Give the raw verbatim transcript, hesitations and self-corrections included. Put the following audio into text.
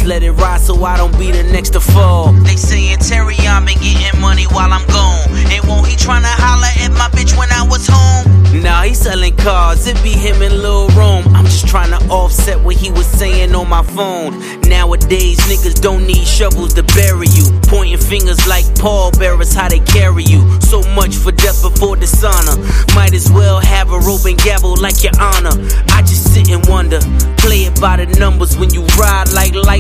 just let it ride so I don't be the next to fall. They saying Terry, I'm been getting money while I'm gone. And won't he tryna holler at my bitch when I was home? Nah, he selling cars, it be him and Lil Rome. I'm just tryna offset what he was saying on my phone. Nowadays, niggas don't need shovels to bury you. Pointing fingers like pallbearers, how they carry you. So much for death before dishonor. Might as well have a rope and gavel like your honor. I just sit and wonder, play it by the numbers when you ride like light